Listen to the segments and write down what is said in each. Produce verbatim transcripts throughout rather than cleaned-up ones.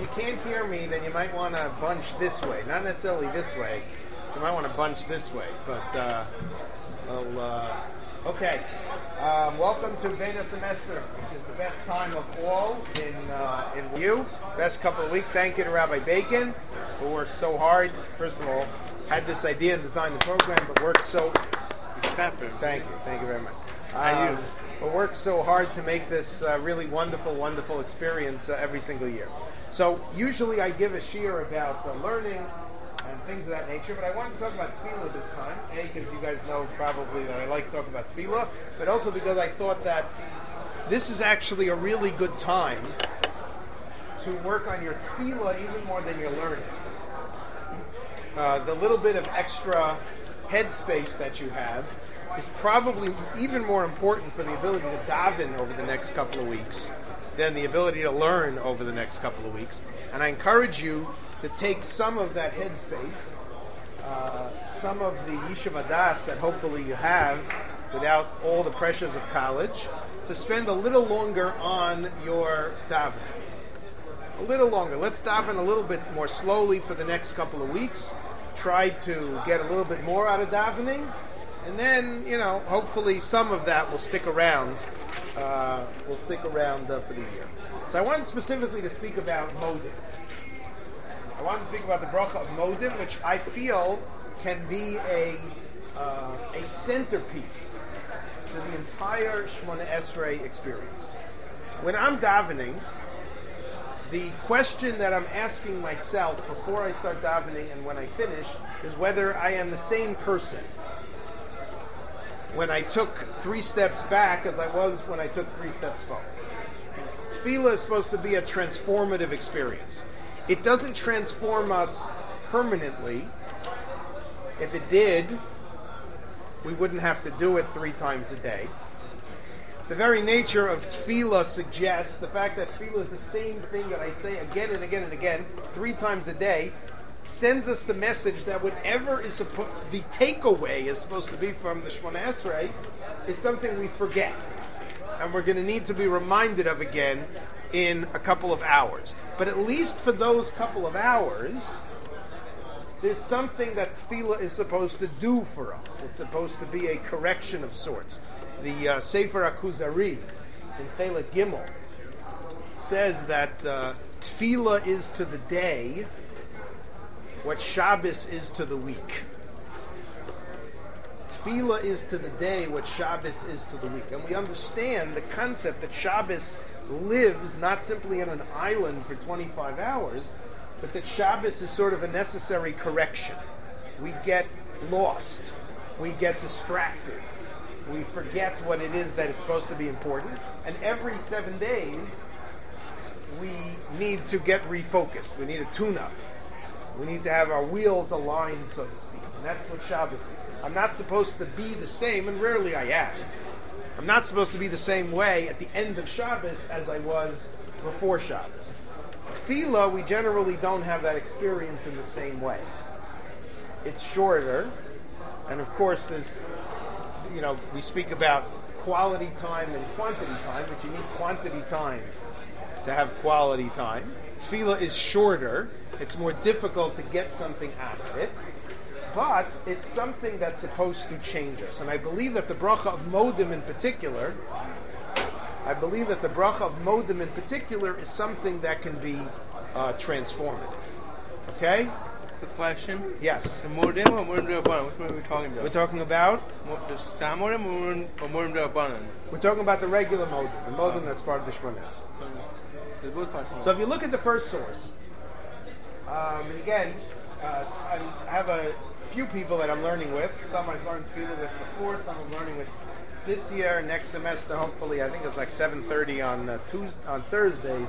you can't hear me, then you might want to bunch this way. Not necessarily this way. You might want to bunch this way. But, uh, well, uh, okay. Um, welcome to Beta Semester, which is the best time of all in uh, in you. Best couple of weeks. Thank you to Rabbi Bacon, who worked so hard. First of all, had this idea and designed the program, but worked so... Thank you. Thank you very much. Um, but worked so hard to make this uh, really wonderful, wonderful experience uh, every single year. So usually I give a shiur about uh, learning and things of that nature, but I want to talk about tefillah this time. A, because you guys know probably that I like to talk about tefillah, but also because I thought that this is actually a really good time to work on your tefillah even more than your learning. Uh, the little bit of extra headspace that you have is probably even more important for the ability to daven over the next couple of weeks than the ability to learn over the next couple of weeks. And I encourage you to take some of that headspace, uh, some of the yeshiva das that hopefully you have without all the pressures of college, to spend a little longer on your davening. A little longer. Let's daven a little bit more slowly for the next couple of weeks. Try to get a little bit more out of davening, and then, you know, hopefully some of that will stick around. Uh, will stick around uh, for the year. So I wanted specifically to speak about modim. I want to speak about the bracha of modim, which I feel can be a uh, a centerpiece to the entire Shemona Esrei experience. When I'm davening, the question that I'm asking myself before I start davening and when I finish is whether I am the same person when I took three steps back as I was when I took three steps forward. Tefillah is supposed to be a transformative experience. It doesn't transform us permanently. If it did, we wouldn't have to do it three times a day. The very nature of tefillah suggests the fact that tefillah is the same thing that I say again and again and again, three times a day, sends us the message that whatever is supposed, the takeaway is supposed to be from the Shemona Esrei is something we forget. And we're going to need to be reminded of again in a couple of hours. But at least for those couple of hours, there's something that tefillah is supposed to do for us. It's supposed to be a correction of sorts. The uh, Sefer HaKuzari in Chelik Gimel says that uh, tefillah is to the day what Shabbos is to the week. Tefillah is to the day what Shabbos is to the week. And we understand the concept that Shabbos lives not simply on an island for twenty-five hours, but that Shabbos is sort of a necessary correction. We get lost. We get distracted. We forget what it is that is supposed to be important. And every seven days, we need to get refocused. We need a tune-up. We need to have our wheels aligned, so to speak. And that's what Shabbos is. I'm not supposed to be the same, and rarely I am. I'm not supposed to be the same way at the end of Shabbos as I was before Shabbos. Tefillah, we generally don't have that experience in the same way. It's shorter, and of course there's, you know, we speak about quality time and quantity time, but you need quantity time to have quality time. Tefillah is shorter. It's more difficult to get something out of it. But it's something that's supposed to change us. And I believe that the bracha of modim in particular, I believe that the bracha of modim in particular is something that can be uh, transformative. Okay? The question? Yes. The modim or modim d'Rabbanan? Which one are we talking about? We're talking about? The stam modim or modim d'Rabbanan? We're talking about the regular modim, the modim that's part of the Shemona Esrei. So if you look at the first source, um, and again, uh, I have a few people that I'm learning with. Some I've learned tefillah with before, some I'm learning with this year, next semester, hopefully. I think it's like seven thirty on uh, Tuesday, on Thursdays,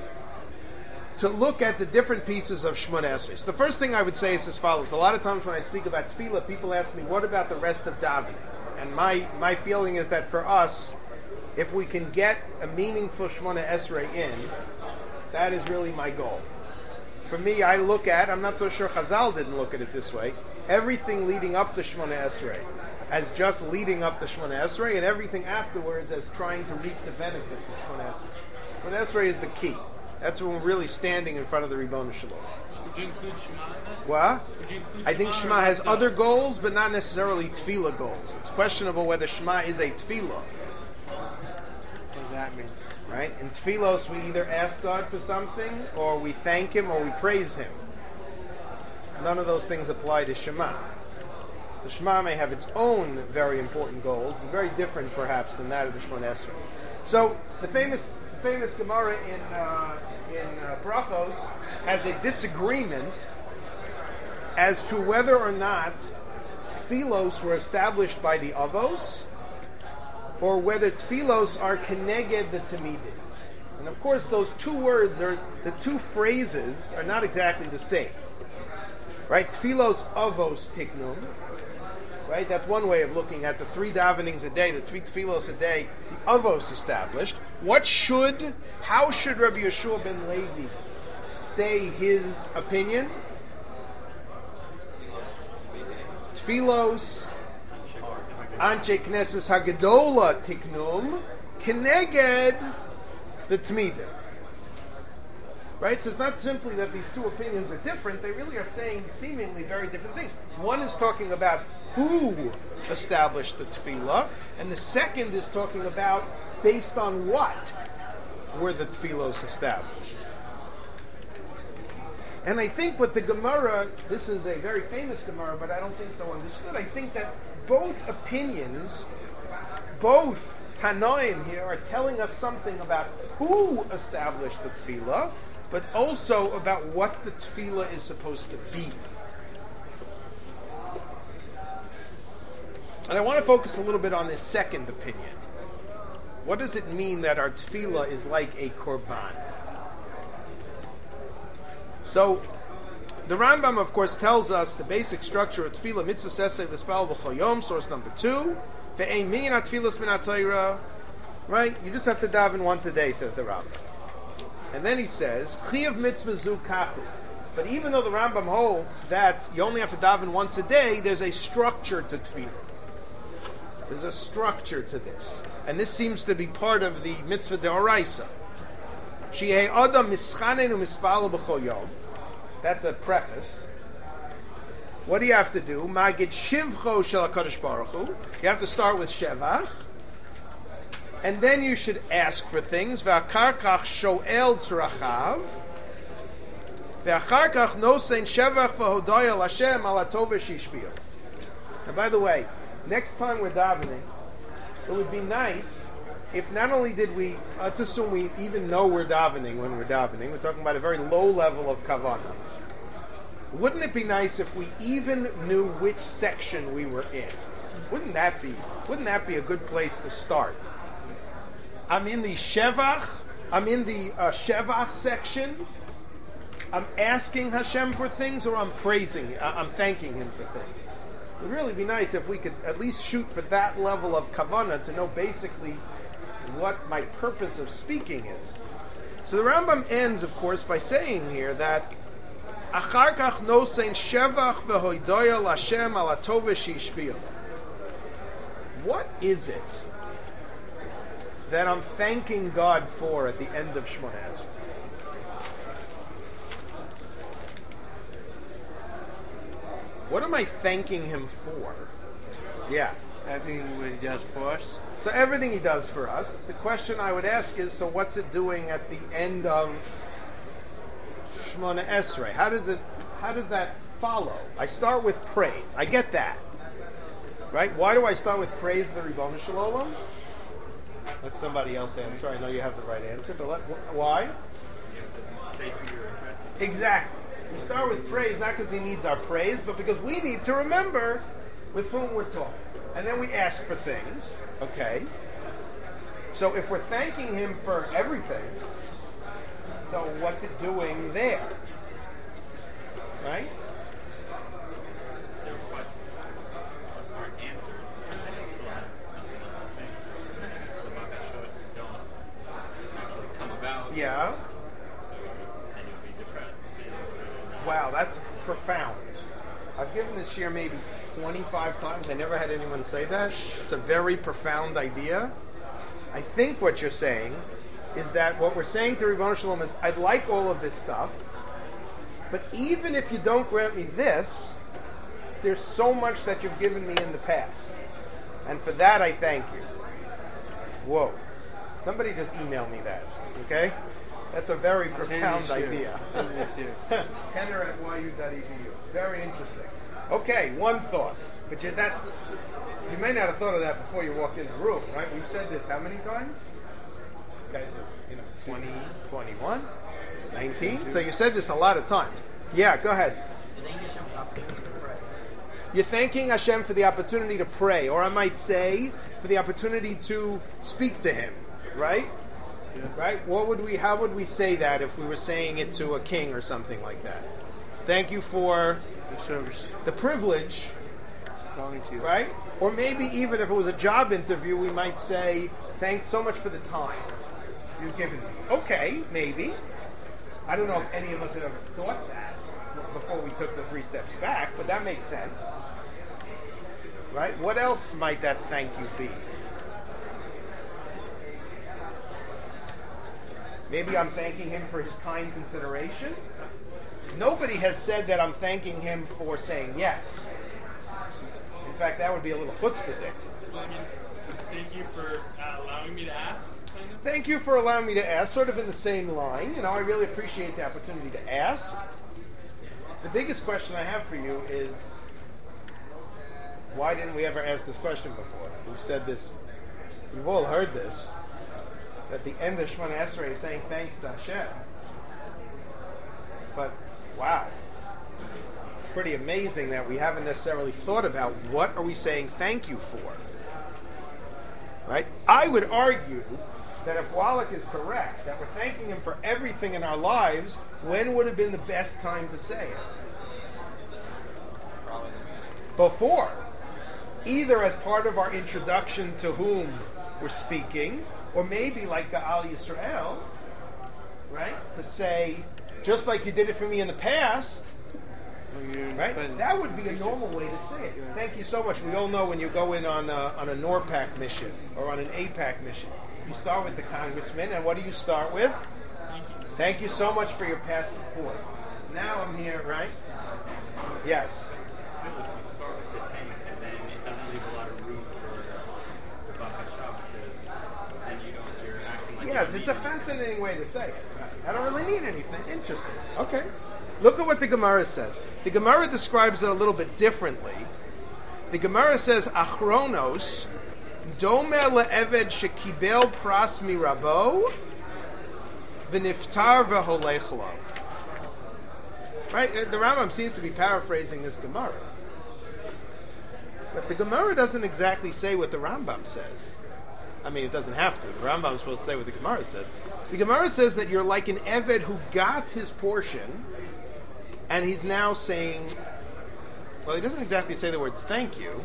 to look at the different pieces of Shemona Esrei. So the first thing I would say is as follows. A lot of times when I speak about tefillah, people ask me, what about the rest of davening? And my, my feeling is that for us, if we can get a meaningful Shemona Esrei in, that is really my goal. For me, I look at, I'm not so sure Chazal didn't look at it this way, everything leading up to Shemona Esrei as just leading up to Shemona Esrei, and everything afterwards as trying to reap the benefits of Shemona Esrei. Shemona Esrei is the key. That's when we're really standing in front of the Ribono Shel Olam. Would you include Shema in that? What? Would you include I think Shema Shema or has not? other goals, but not necessarily tefillah goals. It's questionable whether Shema is a tefillah. What does that mean? Right? In tefillos, we either ask God for something, or we thank Him, or we praise Him. None of those things apply to Shema. So Shema may have its own very important goals, very different perhaps than that of the Shemona Esrei. So the famous, famous Gemara in uh, in uh, Brachos has a disagreement as to whether or not tefillos were established by the Avos, or whether tefillos are keneged the Tamidim. And of course, those two words are the two phrases are not exactly the same. Right? Tefillos avos tiknum. Right? That's one way of looking at the three davenings a day, the three tefillos a day, the avos established. What should, how should Rabbi Yeshua ben Levi say his opinion? Tefillos Anshe Knesses Hagadola Tiknum Keneged the Tmidim. Right? So it's not simply that these two opinions are different, they really are saying seemingly very different things. One is talking about who established the tefillah, and the second is talking about based on what were the tefillos established. And I think what the Gemara, this is a very famous Gemara, but I don't think so understood. I think that both opinions, both Tanoim here are telling us something about who established the tefillah, but also about what the tefillah is supposed to be. And I want to focus a little bit on this second opinion. What does it mean that our tefillah is like a korban? So, the Rambam, of course, tells us the basic structure of tefillah, mitzvah seseh v'spal v'chol yom, source number two. Ve'ein minyan ha-tefillas min ha-Torah. Right? You just have to daven once a day, says the Rambam. And then he says, Chiyav mitzvah zu kachu. But even though the Rambam holds that you only have to daven once a day, there's a structure to tefillah. There's a structure to this. And this seems to be part of the mitzvah deoraisa. Sheyeh adam mischanenu mispalo b'chol yom. That's a preface. What do you have to do? Magid shivcho shel HaKadosh Baruch Hu. You have to start with shevach. And then you should ask for things. Ve'achar kach shoel tzrachav. Ve'achar kach nosein shevach v'hodoya l'Hashem al hatov v'shishpil. And by the way, next time we're davening, it would be nice if not only did we, let's assume we even know we're davening when we're davening, we're talking about a very low level of kavanah. Wouldn't it be nice if we even knew which section we were in? Wouldn't that be, wouldn't that be a good place to start? I'm in the Shevach, I'm in the uh, Shevach section, I'm asking Hashem for things, or I'm praising, uh, I'm thanking Him for things. It would really be nice if we could at least shoot for that level of kavanah to know basically what my purpose of speaking is. So the Rambam ends, of course, by saying here that Achar kach nosein shevach v'hoidoya l'Hashem al hatov v'shishpil. What is it that I'm thanking God for at the end of Shemona Esrei? What am I thanking Him for? Yeah. Everything what He does for us. So everything He does for us. The question I would ask is, so what's it doing at the end of Shemona Esrei? How does it? How does that follow? I start with praise. I get that, right? Why do I start with praise the Ribono Shel Olam? Let somebody else answer. I know you have the right answer, but let, why? Exactly. We start with praise not because He needs our praise, but because we need to remember with whom we're talking. And then we ask for things. Okay. So if we're thanking Him for everything, so what's it doing there? Right? Their requests aren't answered, and they still have something else to think. The Bakashot don't actually come about. Yeah. So, and you'll be depressed. Wow, that's profound. I've given this year maybe twenty-five times. I never had anyone say that. It's a very profound idea. I think what you're saying is that what we're saying to Ribono Shel Olam is, I'd like all of this stuff, but even if you don't grant me this, there's so much that you've given me in the past. And for that I thank you. Whoa. Somebody just emailed me that, okay? That's a very profound idea. Kenner at y u dot e d u. Very interesting. Okay, one thought. But you, that, you may not have thought of that before you walked in the room, right? We've said this how many times? You guys are, you know, twenty, twenty-one, nineteen? So you said this a lot of times. Yeah, go ahead. You're thanking Hashem for the opportunity to pray, or I might say, for the opportunity to speak to Him, right? Yeah. Right? What would we? How would we say that if we were saying it to a king or something like that? Thank you for The service. the privilege, Talking to you. right? Or maybe even if it was a job interview, we might say, thanks so much for the time you've given me. Okay, maybe. I don't know if any of us had ever thought that before we took the three steps back, but that makes sense. Right? What else might that thank you be? Maybe I'm thanking him for his kind consideration. Nobody has said that I'm thanking him for saying yes. In fact, that would be a little chutzpah. I mean, thank you for uh, allowing me to ask. Kind of. Thank you for allowing me to ask, sort of in the same line. You know, I really appreciate the opportunity to ask. The biggest question I have for you is, why didn't we ever ask this question before? We've said this, you've all heard this, at the end of Shemona Esrei is saying thanks to Hashem. But, wow. It's pretty amazing that we haven't necessarily thought about what are we saying thank you for. Right? I would argue that if Wallach is correct, that we're thanking him for everything in our lives, when would have been the best time to say it? Before. Either as part of our introduction to whom we're speaking, or maybe like Gaal Yisrael, right? To say, just like you did it for me in the past, right? That would be a normal way to say it. Thank you so much. We all know when you go in on a, on a NORPAC mission or on an APAC mission, you start with the congressman, and what do you start with? Thank you. Thank you so much for your past support. Now I'm here, right? Yes. If we start with the thanks, then it doesn't leave a lot of room for the bucket shop because then you don't, you're acting like Yes, you it's a need fascinating way to say it. I don't really need anything. Interesting. Okay. Look at what the Gemara says. The Gemara describes it a little bit differently. The Gemara says, Achronos, dome le'eved shekibel pras mirabo, v'niftar v'holech lo. Right? The Rambam seems to be paraphrasing this Gemara. But the Gemara doesn't exactly say what the Rambam says. I mean, it doesn't have to. The Rambam is supposed to say what the Gemara says. The Gemara says that you're like an Eved who got his portion, and he's now saying, well, he doesn't exactly say the words thank you.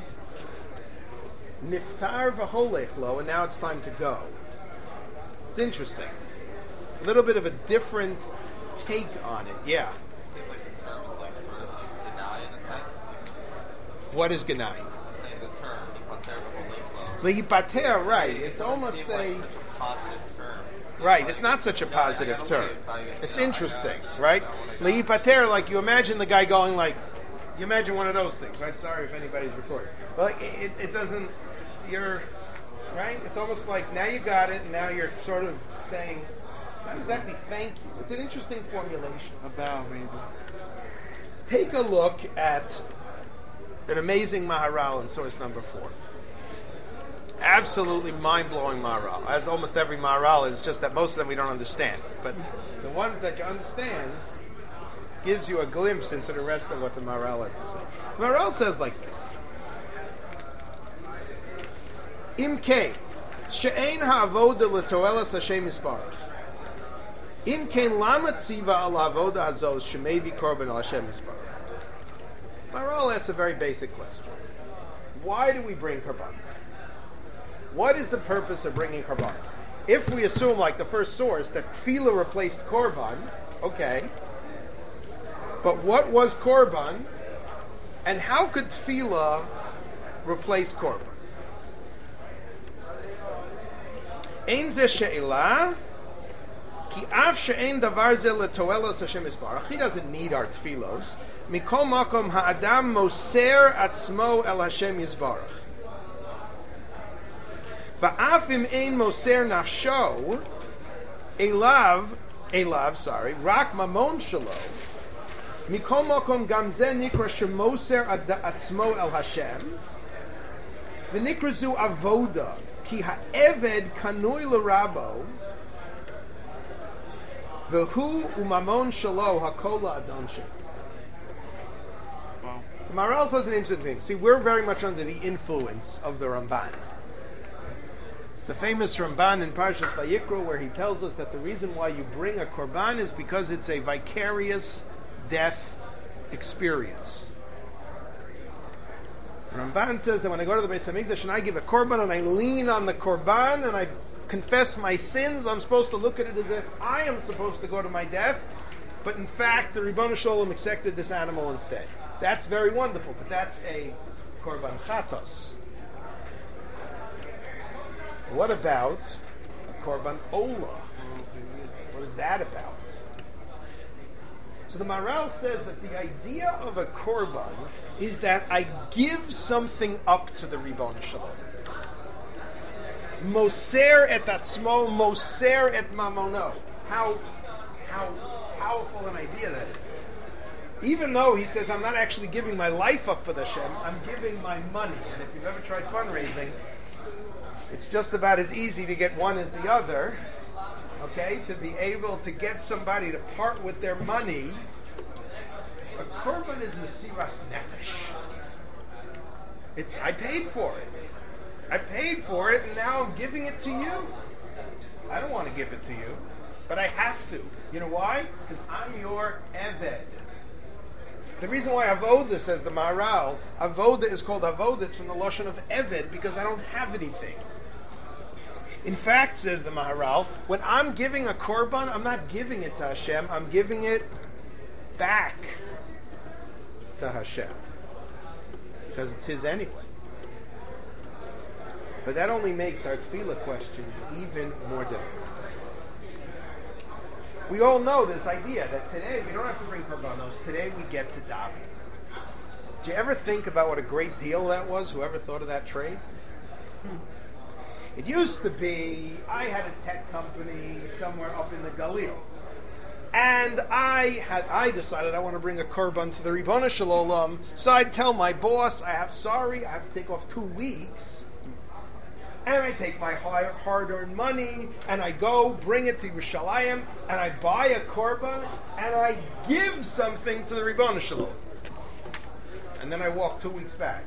Niftar v'holech lo, and now it's time to go. It's interesting. A little bit of a different take on it. Yeah. It seems like the term is like sort of like deny in a sense. What is Ganai? Saying the term, Yipater v'holech lo. The Yipater, right. It's It almost seems a... like such a positive term. Right, it's not such a positive term. It's interesting, right? Le'ipater, like you imagine the guy going like, you imagine one of those things, right? Sorry if anybody's recording. But like, it, it doesn't, you're, right? It's almost like now you got it, and now you're sort of saying, not exactly thank you. It's an interesting formulation. A bow, maybe. Take a look at an amazing Maharal in source number four. Absolutely mind-blowing Maharal. As almost every Maharal is, just that most of them we don't understand. But the ones that you understand gives you a glimpse into the rest of what the Maharal has to say. The Maharal says like this. Im kein, she'ein ha'avoda l'toelas Hashem yisbarach. Im kein lama tziva al ha'avoda hazos shemevi korban al Hashem yisbarach. Maharal asks a very basic question. Why do we bring korbanos? What is the purpose of bringing korbanos? If we assume, like the first source, that tefillah replaced korban, okay. But what was korban, and how could tefillah replace korban? Ein ze she'elah Ki af she'en davar ze letoelos Hashem Yisbarach. He doesn't need our tfilos. Mikol makom ha'adam moser atzmo el Hashem Yisbarach. Va'af im ein moser nafsho elav, elav, sorry, rak mamon shelo. Mikol makom gam ze nikra shemoser atzmo el Hashem. V'nikrazu avoda ki ha'eved kanui l'rabo. V'hu umamon shelo hakola adonshe. Wow. The Maharal says an interesting thing. See, we're very much under the influence of the Ramban. The famous Ramban in Parshas Vayikra, where he tells us that the reason why you bring a korban is because it's a vicarious death experience. Ramban says that when I go to the Beis Hamikdash and I give a korban and I lean on the korban and I confess my sins, I'm supposed to look at it as if I am supposed to go to my death, but in fact the Ribono Shel Olam accepted this animal instead. That's very wonderful, but that's a korban chatos. What about a korban olah? What is that about? So the Maharal says that the idea of a korban is that I give something up to the Ribono Shel Olam. Moser et atzmo, moser et mamono. How, how powerful an idea that is. Even though he says I'm not actually giving my life up for the Hashem, I'm giving my money. And if you've ever tried fundraising, it's just about as easy to get one as the other. Okay, to be able to get somebody to part with their money. A korban is mesiras nefesh. It's I paid for it. I paid for it, and now I'm giving it to you. I don't want to give it to you, but I have to. You know why? Because I'm your eved. The reason why avoda, says the Maharal, avoda is called avoda, it's from the lashon of eved, because I don't have anything. In fact, says the Maharal, when I'm giving a korban, I'm not giving it to Hashem, I'm giving it back to Hashem. Because it's His anyway. But that only makes our tefillah question even more difficult. We all know this idea that today we don't have to bring korbanos, today we get to daven. Did you ever think about what a great deal that was? Whoever thought of that trade? Hmm. It used to be, I had a tech company somewhere up in the Galil. And I had, I decided I want to bring a korban to the Ribono Shel Olam. So I'd tell my boss, I have, sorry, I have to take off two weeks. And I take my hard-earned money, and I go bring it to Yerushalayim, and I buy a korban, and I give something to the Ribono Shel Olam. And then I walk two weeks back.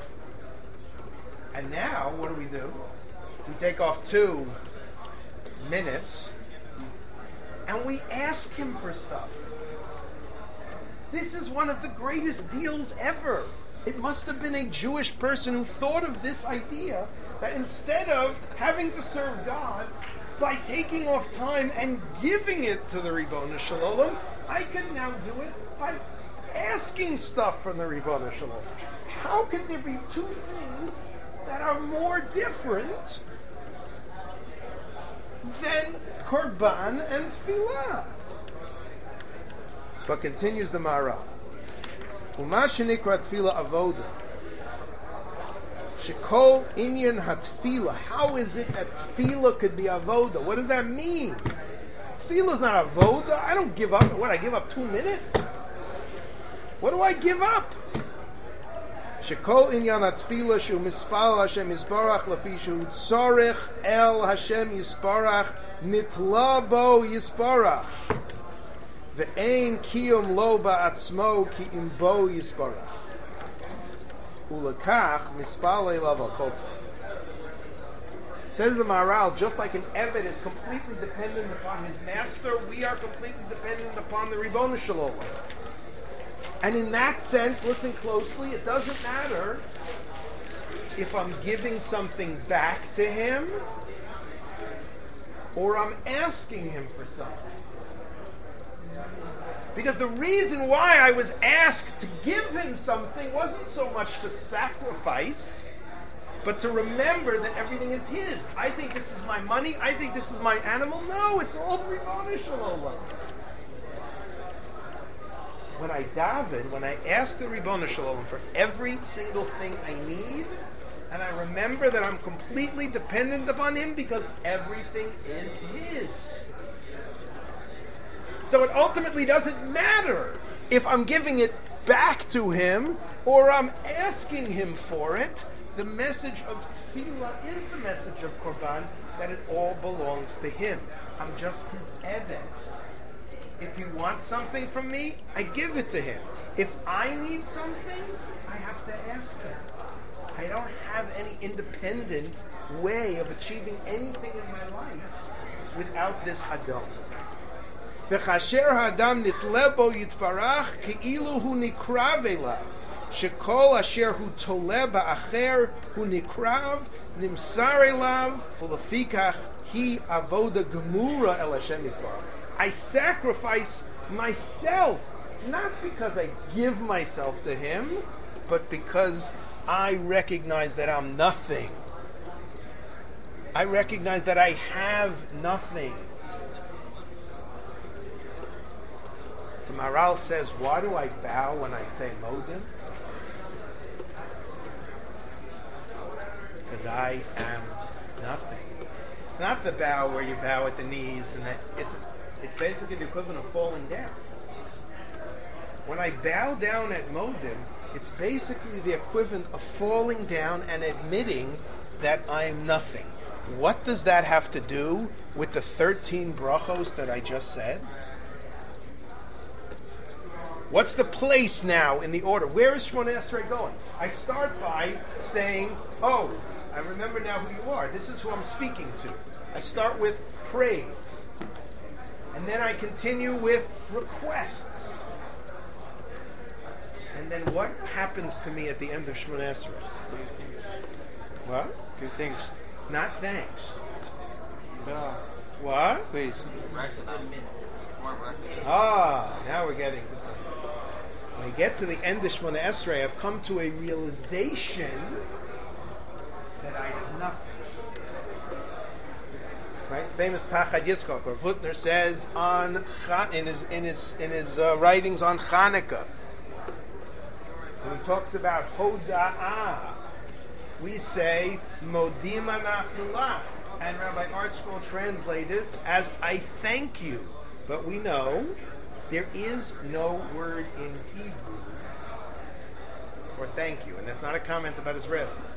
And now, what do we do? We take off two minutes, and we ask him for stuff. This is one of the greatest deals ever. It must have been a Jewish person who thought of this idea that instead of having to serve God by taking off time and giving it to the Ribono Shel Olam, I can now do it by asking stuff from the Ribono Shel Olam. How could there be two things that are more different than korban and tefillah? But continues the Maharal. Uma shenikra tefillah avoda. Shekol inyan hatfila. How is it that tefillah could be avoda? What does that mean? Tefillah is not avoda. I don't give up. What, I give up two minutes? What do I give up? Shekol inyan hatfila shu mispal Hashem yisbarach lafi shu tzorech el Hashem yisbarach nitla bo yisbarach ve'ein kiyum lo ba'atzmo ki im bo yisbarach. Says the Maharal, just like an Eved is completely dependent upon his master, we are completely dependent upon the Ribono Shel Olam. And in that sense, listen closely, it doesn't matter if I'm giving something back to him or I'm asking him for something. Because the reason why I was asked to give him something wasn't so much to sacrifice. but to remember that everything is his. I think this is my money, I think this is my animal. No, it's all the Ribbono Shel Olam. When I daven, when I ask the Ribbono Shel Olam for every single thing I need, and I remember that I'm completely dependent upon him because everything is his. So it ultimately doesn't matter if I'm giving it back to him or I'm asking him for it. The message of tefillah is the message of korban, that it all belongs to him. I'm just his eved. If he wants something from me, I give it to him. If I need something, I have to ask him. I don't have any independent way of achieving anything in my life without this hadam. וכאשר האדם נתלה בו יתברך כאילו הוא נקרב אליו, שכל אשר הוא תולה באחר הוא נקרב, נמסר אליו, ולפיכך היא עבודה גמורה אל השם יתברך. I sacrifice myself, not because I give myself to him, but because I recognize that I'm nothing. I recognize that I have nothing. The Maharal says, why do I bow when I say Modim? Because I am nothing. It's not the bow where you bow at the knees, and that it's it's basically the equivalent of falling down. When I bow down at Modim, it's basically the equivalent of falling down and admitting that I am nothing. What does that have to do with the thirteen brachos that I just said? What's the place now in the order? Where is Shemona Esrei going? I start by saying, oh, I remember now who you are. This is who I'm speaking to. I start with praise. And then I continue with requests. And then what happens to me at the end of Shemona Esrei? What? Two things. Not thanks. No. What? Please. Recognize. More recognition. Ah, now we're getting to something. When I get to the end of Shemona Esrei, I've come to a realization that I have nothing. Right? Famous Pachad Yitzchak, or Hutner says on in his in his in his uh, writings on Chanukah, when he talks about Hoda'ah, we say Modim Anachnu Lach, and Rabbi Artscroll translated as I thank you. But we know there is no word in Hebrew for thank you, and that's not a comment about Israelis.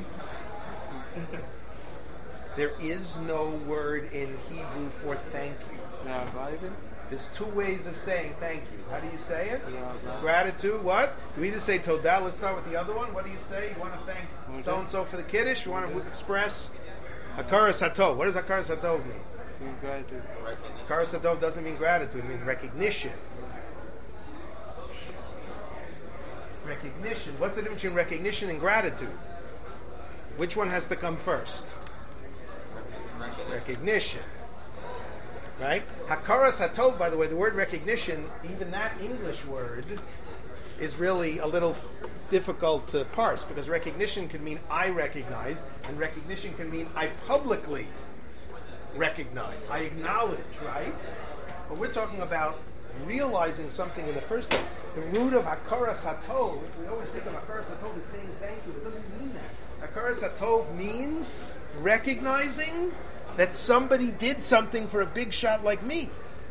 There is no word in Hebrew for thank you. Now, Bible. There's two ways of saying thank you. How do you say it? Yeah, Gratitude, what? You either say Todah, let's start with the other one. What do you say? You want to thank Okay. so-and-so for the Kiddush? You want to express Hakaras Hatov. What does Hakaras Hatov mean? Being gratitude. Recognition. Hakaras Hatov doesn't mean gratitude, it means recognition. Recognition. What's the difference between recognition and gratitude? Which one has to come first? Recognition. Recognition. Right? Hakaras Hatov, by the way, the word recognition, even that English word, is really a little difficult to parse, because recognition can mean I recognize, and recognition can mean I publicly recognize, I acknowledge, right? But we're talking about realizing something in the first place. The root of Hakaras Hatov, we always think of Hakaras Hatov as saying thank you. It doesn't mean that. Hakaras Hatov means recognizing that somebody did something for a big shot like me.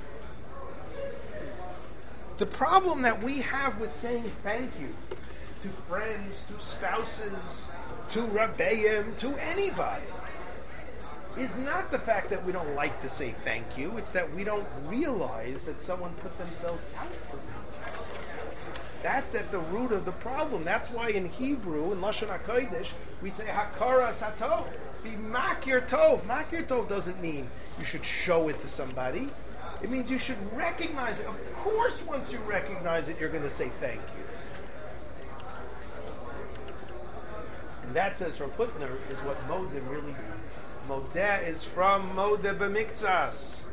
The problem that we have with saying thank you to friends, to spouses, to Rabbeim, to anybody, is not the fact that we don't like to say thank you, it's that we don't realize that someone put themselves out for me. That's at the root of the problem. That's why in Hebrew, in Lashon HaKodesh, we say Hakaras Hatov. Be Makir Tov. Makir Tov doesn't mean you should show it to somebody. It means you should recognize it. Of course, once you recognize it, you're going to say thank you. And that, says from Hutner, is what Modim really means. Modeh is from Modeh B'miktsas.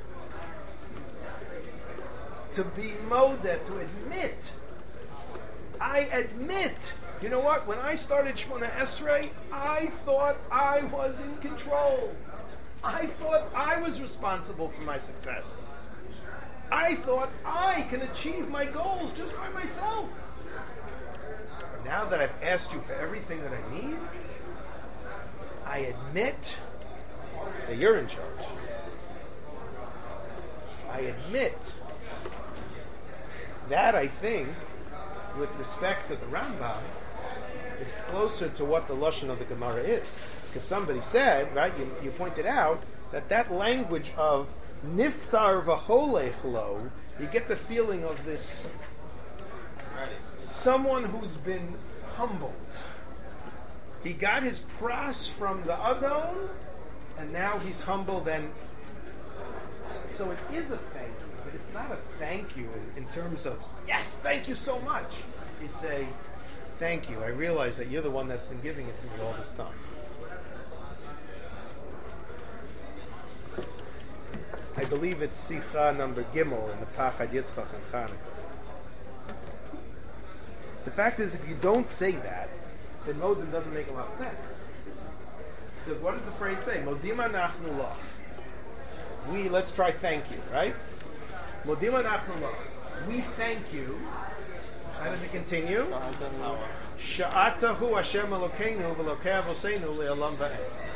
To be Modeh, to admit. I admit You know what? When I started Shmona Esrei, I thought I was in control. I thought I was responsible for my success. I thought I can achieve my goals just by myself. Now that I've asked you for everything that I need, I admit that you're in charge. I admit that, I think, with respect to the Rambam, is closer to what the Lashon of the Gemara is. Because somebody said, right, you, you pointed out, that that language of niftar v'holech lo, you get the feeling of this someone who's been humbled. He got his pras from the Adon, and now he's humbled, and so it is a thank you, but it's not a thank you in, in terms of, yes, thank you so much. It's a thank you. I realize that you're the one that's been giving it to me all this time. I believe it's Sicha number Gimel in the Pachad Yitzchak and Chanukah. The fact is, if you don't say that, then Modim doesn't make a lot of sense. Because what does the phrase say? Modima nachnu lach. We, let's try thank you, right? Modima nachnu lach. We thank you. How does it continue? Sha'atahu Hashem Elokeinu v'lokei avoseinu le'olam va'ed.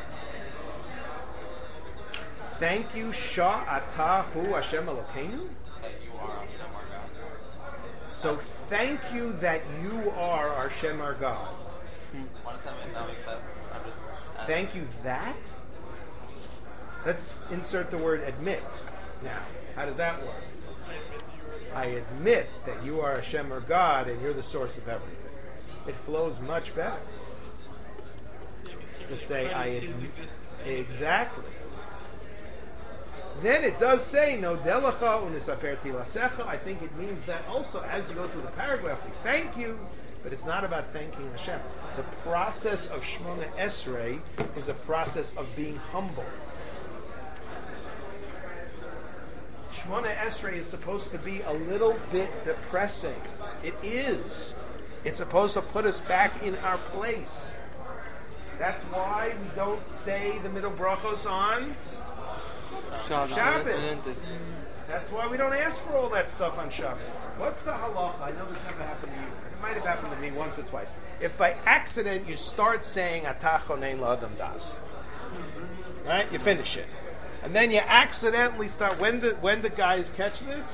Thank you, Sha'atahu Hashem Elokeinu. That you are Hashem our God. So thank you that you are our Hashem our God. What does that make? That makes sense. I'm just. asking. Thank you that? Let's insert the word admit. Now, how does that work? I admit that you are Hashem or God and you're the source of everything. It flows much better to say I admit. Exactly. Then it does say no delacha unisaperti lasecha. I think it means that also as you go through the paragraph, we thank you, but it's not about thanking Hashem. The process of Shmona Esrei is a process of being humble. Shmona Esrei is supposed to be a little bit depressing. It is. It's supposed to put us back in our place. That's why we don't say the middle brachos on Shabbos. Shabbos. That's why we don't ask for all that stuff on Shabbos. What's the halacha? I know this never happened to you. It might have happened to me once or twice. If by accident you start saying Atah chonein la'adam das, right? You finish it, and then you accidentally start. When the when the guys catch this,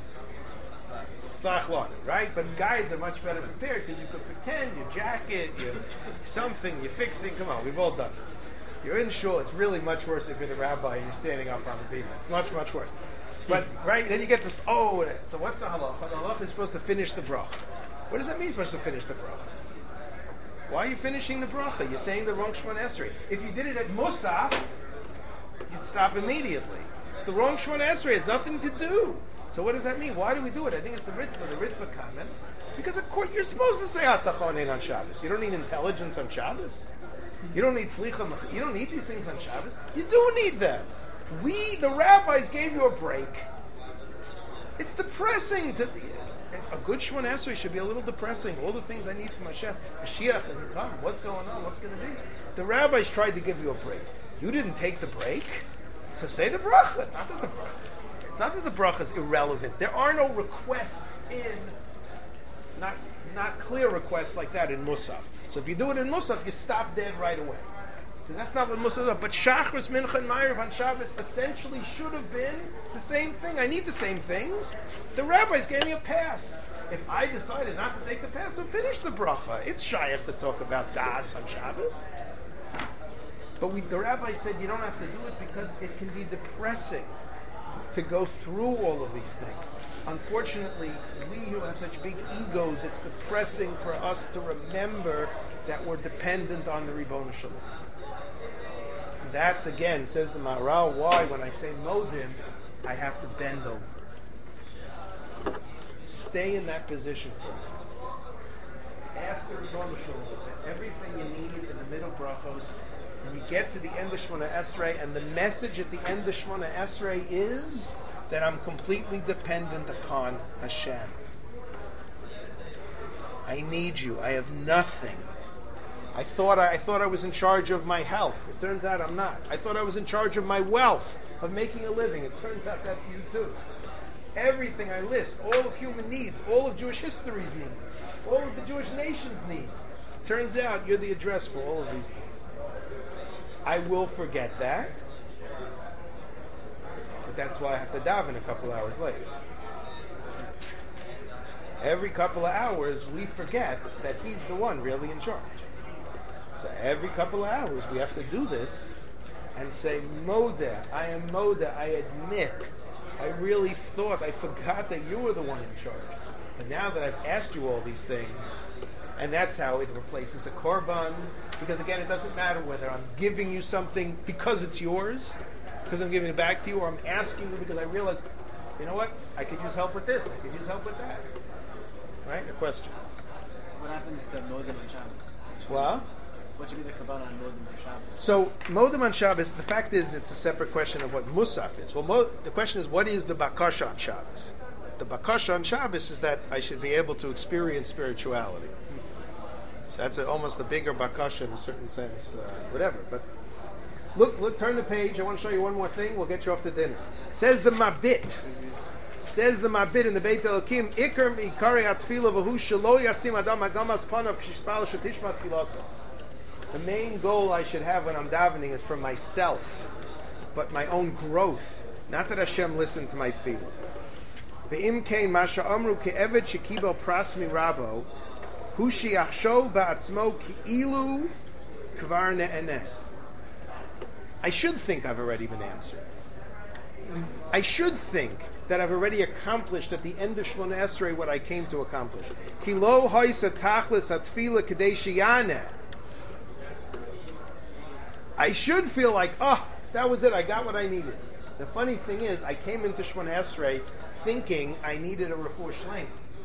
slach, right? But guys are much better prepared because you could pretend your jacket, you something, you're fixing. Come on, we've all done this. You're in shul. It's really much worse if you're the rabbi and you're standing up on the bima. It's much, much worse. But, right, then you get this, oh, so what's the halacha? The halacha is supposed to finish the bracha. What does that mean, supposed to finish the bracha? Why are you finishing the bracha? You're saying the wrong Shmona Esrei. If you did it at Musaf, you'd stop immediately. It's the wrong Shmona Esrei. It's nothing to do. So what does that mean? Why do we do it? I think it's the Ritva, the Ritva comment. Because, of course, you're supposed to say Atah chonein on Shabbos. You don't need intelligence on Shabbos. You don't need slicha. You don't need these things on Shabbos. You do need them. We, the rabbis, gave you a break. It's depressing. To, a good Shmona Esrei should be a little depressing. All the things I need from Hashem. Mashiach hasn't come. What's going on? What's going to be? The rabbis tried to give you a break. You didn't take the break. So say the bracha. It's not that the bracha. It's not that the bracha is irrelevant. There are no requests in, not not clear requests like that in Musaf. So if you do it in Musaf, you stop dead right away. Because that's not what Musaf is. But Shachris, Mincha, and Ma'ariv on Shabbos essentially should have been the same thing. I need the same things. The rabbis gave me a pass. If I decided not to take the pass, so finish the bracha. It's shayach to talk about das on Shabbos. But we, the rabbi said you don't have to do it because it can be depressing to go through all of these things. Unfortunately, we who have such big egos, it's depressing for us to remember that we're dependent on the Ribono Shel Olam. That's, again, says the Maharal, why when I say Modim, I have to bend over. Stay in that position for a minute. Ask the Ribono Shel Olam that everything you need in the middle brachos, and you get to the end of Shmona Esrei, and the message at the end of Shmona Esrei is that I'm completely dependent upon Hashem. I need you. I have nothing. I thought I, I thought I was in charge of my health. It turns out I'm not. I thought I was in charge of my wealth, of making a living. It turns out that's you too. Everything I list, all of human needs, all of Jewish history's needs, all of the Jewish nation's needs. Turns out you're the address for all of these things. I will forget that, but that's why I have to daven a couple hours later. Every couple of hours, we forget that he's the one really in charge. So every couple of hours, we have to do this and say, Moda, I am Moda, I admit, I really thought, I forgot that you were the one in charge. But now that I've asked you all these things, and that's how it replaces a korban, because again, it doesn't matter whether I'm giving you something because it's yours, because I'm giving it back to you, or I'm asking you because I realize, you know what, I could use help with this, I could use help with that. Right? A question. So what happens to Modim on Shabbos? What? What should be the Kabbalah on Modim for Shabbos? So, Modim on Shabbos, the fact is it's a separate question of what Musaf is. Well, Mo, the question is, what is the Bakasha on Shabbos? The Bakasha on Shabbos is that I should be able to experience spirituality. So that's a, almost a bigger Bakasha in a certain sense, uh, whatever. But look, look, turn the page. I want to show you one more thing. We'll get you off to dinner. Says the Mabit. Says the Mabit in the Beit Elokim, Iker mi'ikari ha'tfila v'hu shelo yasim adam hagamas panav k'shishpal shetishma tfilaso. The main goal I should have when I'm davening is for myself, but my own growth. Not that Hashem listened to my tefillah. Ve'im kein masha amru ke'eved shekibel prasmi rabo hu shiachsho ba'atzmo ki'ilu kvar ne'eneh. I should think I've already been answered. I should think that I've already accomplished at the end of Shemona Esrei what I came to accomplish. Ki lo hoisa tachlis atfila kadei shiyaneh. I should feel like, oh, that was it, I got what I needed. The funny thing is, I came into Shemona Esrei thinking I needed a refuah shleim.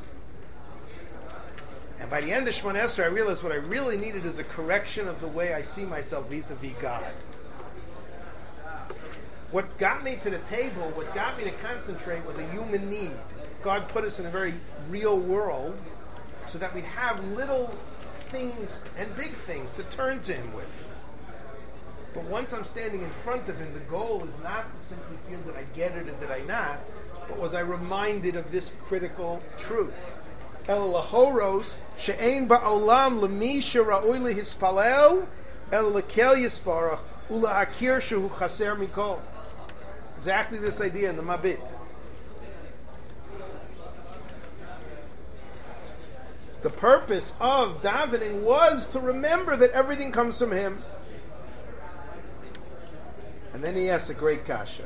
And by the end of Shemona Esrei, I realized what I really needed is a correction of the way I see myself vis-a-vis God. What got me to the table, what got me to concentrate was a human need. God put us in a very real world so that we'd have little things and big things to turn to Him with. But once I'm standing in front of Him, the goal is not to simply feel that I get it or did I not, but was I reminded of this critical truth. El lahoros she'ein ba'olam l'mi she'ra'oi lehispalel el lekel yisparach ula'akir shehu chaser mikol. Exactly this idea in the Mabit. The purpose of davening was to remember that everything comes from Him. And then he asks a great kasha.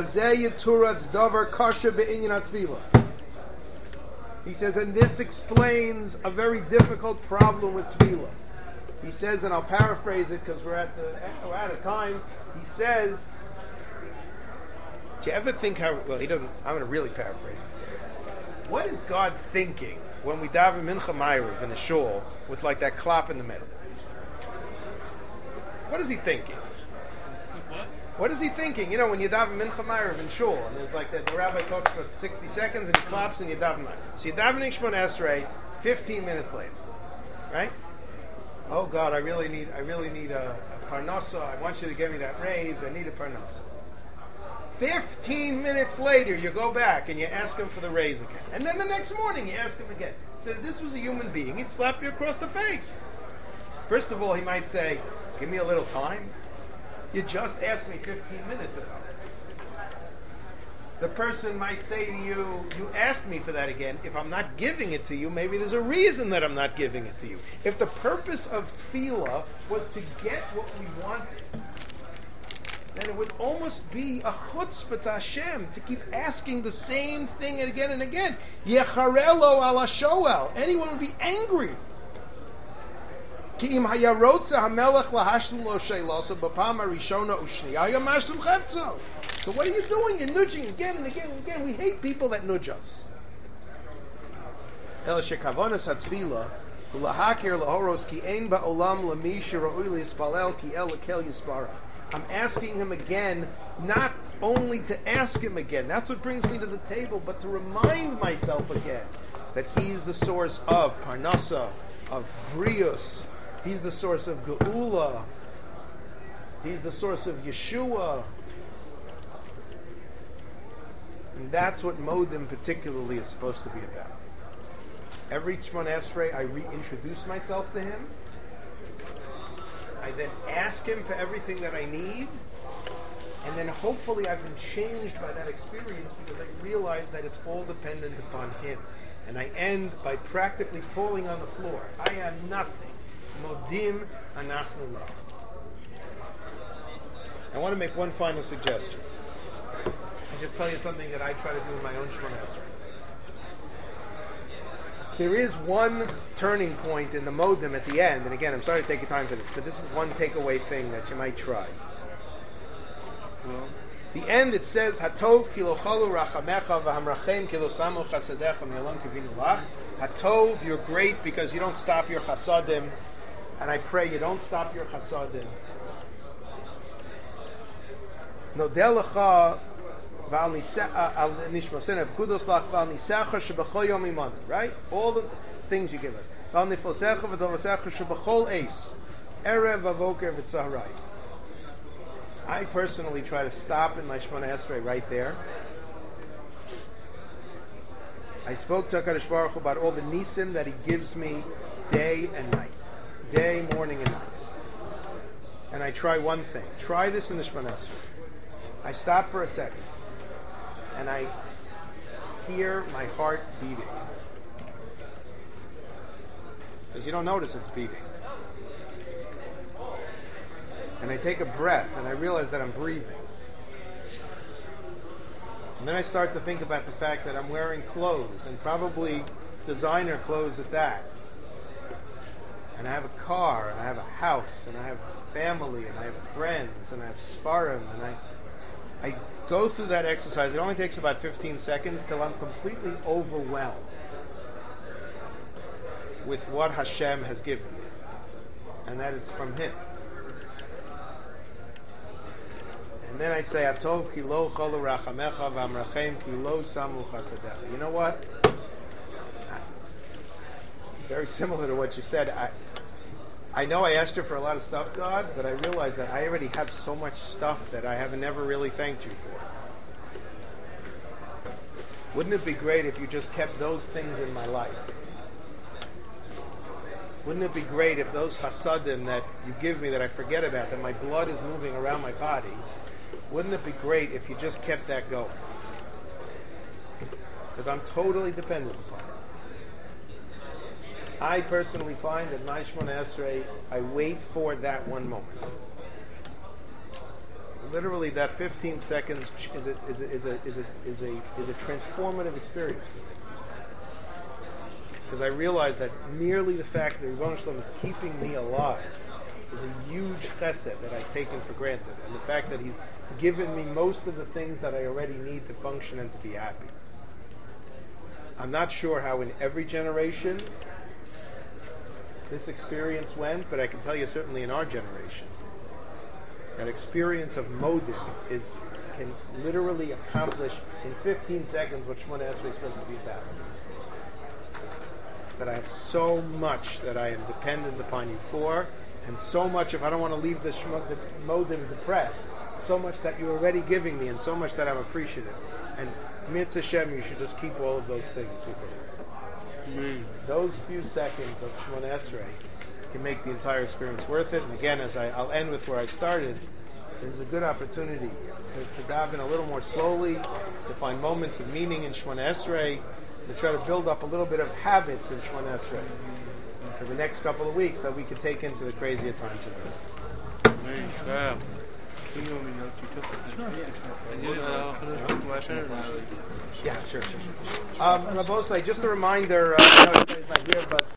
He says, and this explains a very difficult problem with tefillah. He says, and I'll paraphrase it because we're at the we're out of time. He says, do you ever think how? Well, he doesn't. I'm going to really paraphrase it. What is God thinking when we daven mincha ma'ariv in a shul with like that klop in the middle? What is He thinking? What is He thinking? You know, when you daven mincha ma'ariv in shul, and there's like that, the rabbi talks for sixty seconds, and he claps, and you daven ma'ariv. So you davening Shemona Esrei, fifteen minutes later, right? Oh God, I really need, I really need a, a parnasa. I want you to give me that raise. I need a parnasa. Fifteen minutes later, you go back and you ask Him for the raise again, and then the next morning you ask Him again. So if this was a human being, he'd slap you across the face. First of all, he might say, "Give me a little time. You just asked me fifteen minutes ago." The person might say to you, "You asked me for that again. If I'm not giving it to you, maybe there's a reason that I'm not giving it to you." If the purpose of tefillah was to get what we wanted, then it would almost be a chutzpah to Hashem to keep asking the same thing again and again. Yecharelo ala shoel. Anyone would be angry. So what are you doing? You're nudging again and again and again. We hate people that nudge us. I'm asking him again, not only to ask him again, that's what brings me to the table, but to remind myself again that he's the source of Parnasa, of Brius, he's the source of Geula, he's the source of Yeshua. And that's what Modim particularly is supposed to be about. Every Shemona Esrei, I reintroduce myself to him. I then ask him for everything that I need, and then hopefully I've been changed by that experience because I realize that it's all dependent upon him. And I end by practically falling on the floor. I am nothing. Modim anachnu lo. I want to make one final suggestion. I'll just tell you something that I try to do in my own Shemona Esrei. There is one turning point in the Modim at the end, and again, I'm sorry to take your time for this, but this is one takeaway thing that you might try. The end, it says, Hatov kilo chalu rachamecha v'hamrachem kilo samu chasadecha mi'olam kivinu lach. Hatov, you're great because you don't stop your chasadim, and I pray you don't stop your chasadim. Nodel lecha right? All the things you give us. I personally try to stop in my Shemona Esrei right there. I spoke to HaKadosh Baruch Hu about all the nisim that he gives me day and night. Day, morning, and night. And I try one thing. Try this in the Shemona Esrei. I stop for a second. And I hear my heart beating. Because you don't notice it's beating. And I take a breath and I realize that I'm breathing. And then I start to think about the fact that I'm wearing clothes, and probably designer clothes at that. And I have a car, and I have a house, and I have family, and I have friends, and I have Sfarim, and I I go through that exercise. It only takes about fifteen seconds till I'm completely overwhelmed with what Hashem has given me, and that it's from Him. And then I say, Atov ki lo cholu rachamecha v'amrachem ki lo samu chasadecha. You know what? Very similar to what you said. I, I know I asked you for a lot of stuff, God, but I realize that I already have so much stuff that I have never really thanked you for. Wouldn't it be great if you just kept those things in my life? Wouldn't it be great if those chasadim that you give me that I forget about, that my blood is moving around my body, wouldn't it be great if you just kept that going? Because I'm totally dependent upon it. I personally find that my Shemona Esrei, I wait for that one moment. Literally, that fifteen seconds is a is a is a is a is a, is a transformative experience for me. Because I realize that merely the fact that Rebbeinu Shalom is keeping me alive is a huge chesed that I've taken for granted, and the fact that He's given me most of the things that I already need to function and to be happy. I'm not sure how in every generation this experience went, but I can tell you certainly in our generation, that experience of modim is can literally accomplish in fifteen seconds what Shemona Esrei is supposed to be about. That I have so much that I am dependent upon you for, and so much, if I don't want to leave the, shmo, the modim depressed, so much that you're already giving me, and so much that I'm appreciative. And Mitzvah Hashem, you should just keep all of those things with you. Mm. Those few seconds of Shemona Esrei can make the entire experience worth it. And again, as I, I'll end with where I started, there's a good opportunity to, to dive in a little more slowly, to find moments of meaning in Shemona Esrei, to try to build up a little bit of habits in Shemona Esrei for the next couple of weeks that we could take into the crazier times of it. Yeah, sure, sure, sure. Um, Rabosai, just a reminder, uh, I know everybody's not here, but